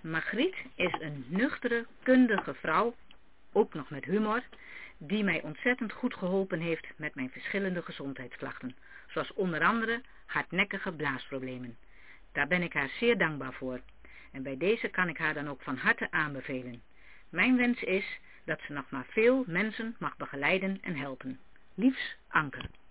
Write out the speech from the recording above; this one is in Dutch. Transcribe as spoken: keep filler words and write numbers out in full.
Margriet is een nuchtere, kundige vrouw, ook nog met humor, die mij ontzettend goed geholpen heeft met mijn verschillende gezondheidsklachten, zoals onder andere hardnekkige blaasproblemen. Daar ben ik haar zeer dankbaar voor en bij deze kan ik haar dan ook van harte aanbevelen. Mijn wens is dat ze nog maar veel mensen mag begeleiden en helpen. Liefs, Anke.